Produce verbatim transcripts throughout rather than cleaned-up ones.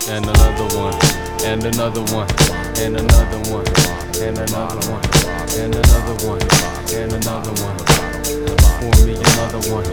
and another one, and another one, and another one, and another one, and another one, and another one. Pour me another one.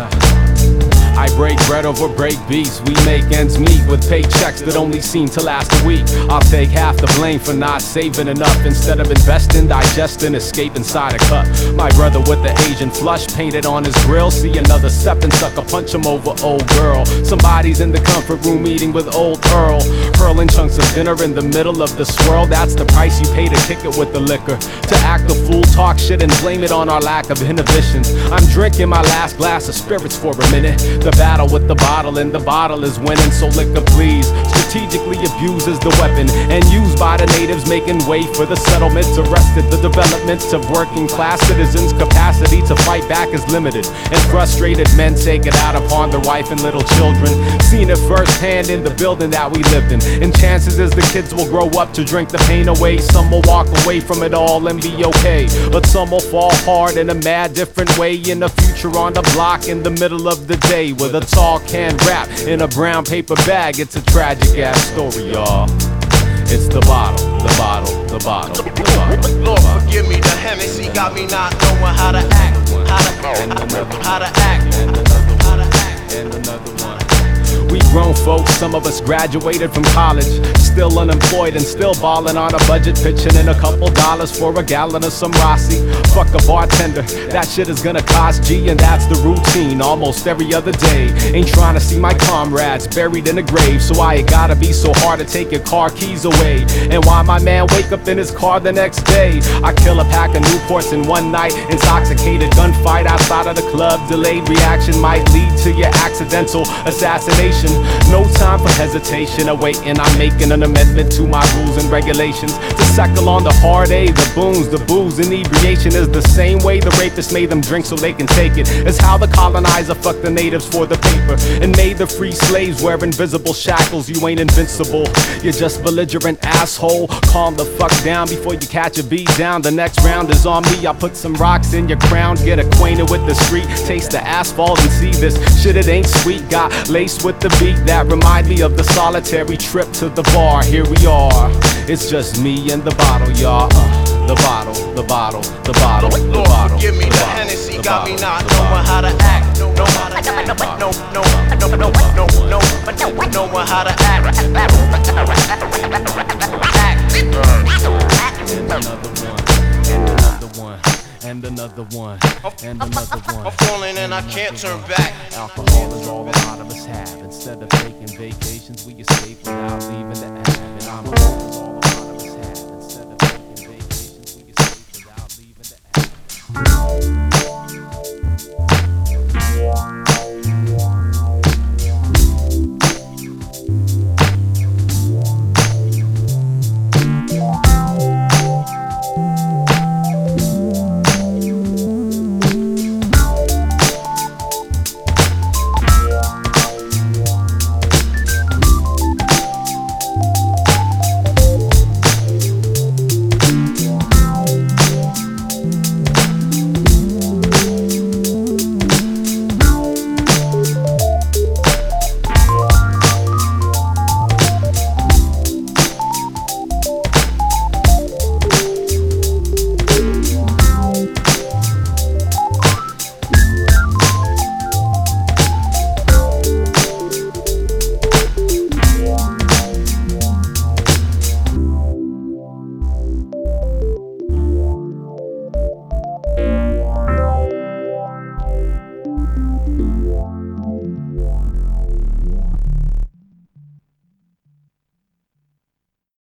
I break bread over break beats. We make ends meet with paychecks that only seem to last a week. I'll take half the blame for not saving enough. Instead of investing, digesting, escape inside a cup. My brother with the Asian flush painted on his grill. See another stepping sucker, punch him over, old girl. Somebody's in the comfort room eating with old Earl. Hurling chunks of dinner in the middle of the swirl. That's the price you pay to kick it with the liquor. To act the fool, talk shit and blame it on our lack of inhibitions. I'm drinking my last glass of spirits for a minute. The battle with the bottle and the bottle is winning, so liquor please. Strategically abused as the weapon and used by the natives, making way for the settlements. Arrested the development of working class citizens. Capacity to fight back is limited, and frustrated men take it out upon their wife and little children. Seen it firsthand in the building that we lived in, and chances is the kids will grow up to drink the pain away. Some will walk away from it all and be okay, but some will fall hard in a mad different way. In the future on the block in the middle of the day with a tall can wrap in a brown paper bag. It's a tragic ass story, y'all. It's the bottle, the bottle, the bottle, the bottle. Lord forgive me, the Hennessy got me not knowing how to act, how to, how to act, how to act, and another one. We grown folks, some of us graduated from college, still unemployed and still ballin' on a budget, pitching in a couple dollars for a gallon of some Rossi. Fuck a bartender, that shit is gonna cost G, and that's the routine almost every other day. Ain't trying to see my comrades buried in a grave, so why it gotta be so hard to take your car keys away? And why my man wake up in his car the next day? I kill a pack of Newports in one night, intoxicated gunfight outside of the club. Delayed reaction might lead to your accidental assassination. No time for hesitation, awaiting. I'm making an amendment to my rules and regulations to settle on the hard A, the booze, the booze. Inebriation is the same way the rapist made them drink so they can take it. It's how the colonizer fucked the natives for the paper and made the free slaves wear invisible shackles. You ain't invincible, you're just belligerent asshole. Calm the fuck down before you catch a beat down. The next round is on me. I put some rocks in your crown, get acquainted with the street, taste the asphalt and see this shit, it ain't sweet. Got laced with the beat that remind me of the solitary trip to the bar. Here we are, it's just me and the bottle, y'all. Uh, the bottle, the bottle, the bottle, the Lord bottle. forgive me, the Hennessy got me not knowing how to act, no, no, how to act, no, no, no, no, no, no, no, knowing how to act, act. And another one, and another one. I'm falling and I can't turn back. Alcohol is all a lot of us have. Instead of taking vacations, we escape without leaving the